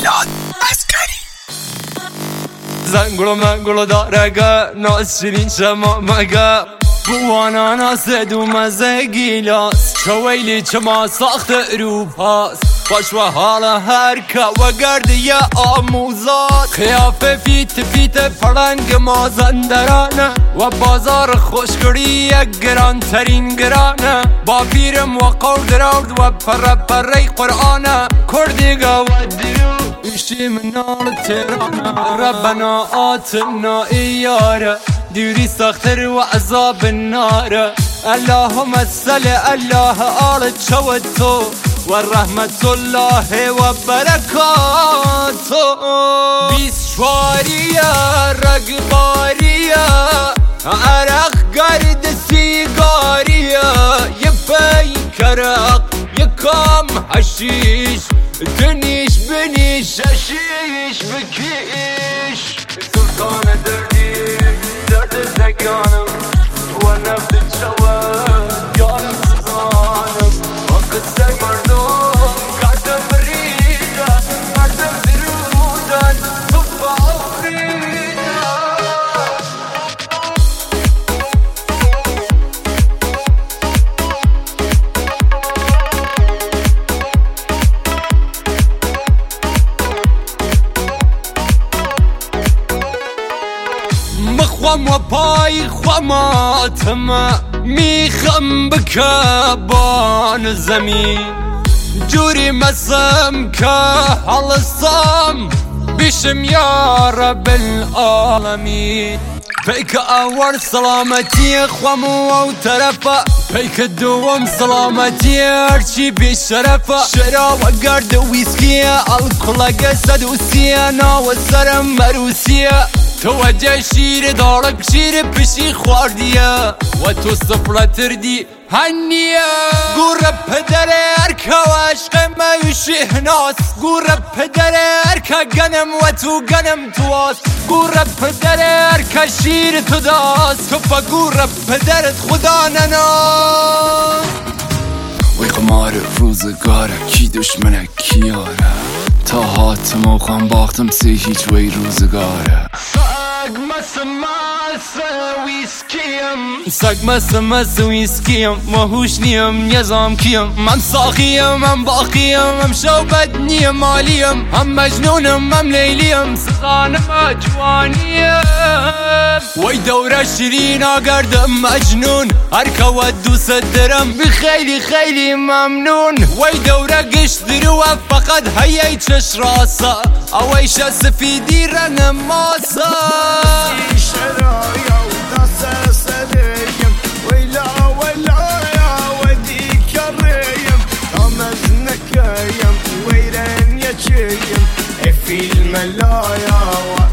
میلاد عسکری. زنگلو منگلو دارگه ناز شیرین شما مگه بوانا ناسد و مزه گیلاس چویلی چما ساخت اروپاس باش و حال هرکه و گردی آموزاد خیافه فیت پرنگ مازندرانه و بازار خوشگری گران ترین گرانه با پیرم و قردرود و پره قرآنه کردیگه و درو ایشی منال تیرانه ربنا آتنا ایاره دیوری ساختر و عذاب النار اللهم صل الله آل چوتو و رحمت الله و برکاتو بیسواریا رگباریا عرق گرد سیگاریا یه پیکرق یه کام حشیش دنیش بنیش حشیش بکیش سلطان دردی درد زگانم و نفت شوه یارم سزانم و قصه مردم کردم بریدن مردم درودن تو باوریدن مخوام و پای خواماتم میخم بکبان زمین جوری مسم که حلصم بشم یا رب العالمین پیک اول سلامتی خوام و طرفه پیک دوم سلامتی هرچی بیشرفه شراب و گرد ویسکی الکل صدوسیه ناو سرم مروسیه توجه شیر دارک شیر پشی خواردیه و تو سفرتر دی هنیه گوره پدر ارکه و عشق میوشی هناس گوره پدر ارکه گنم و تو گنم تو آس گوره پدر ارکه شیر تو داست تو پا گوره پدرت خدا نناس وی قمار روزگاره کی دشمنه کی یاره تا حاتم و خان باختم سی هیچ وی روزگاره سگ مس ویسکیم و هوش نیم نظام کیم من ساقیم من باقیم هم شوبت نیم مالیم هم مجنونم هم لیلیم سخانم جوانیم وی دوره شیرین آگردم مجنون هرکه و دوست درم بخیلی خیلی ممنون وی دوره گشت درو فقط هیای چش راسا اویش سفیدی رنگ ماسا شرايا وداس سريم ويلا يا وديك الريم رمزنك يم ويرن يا شيم في الملايا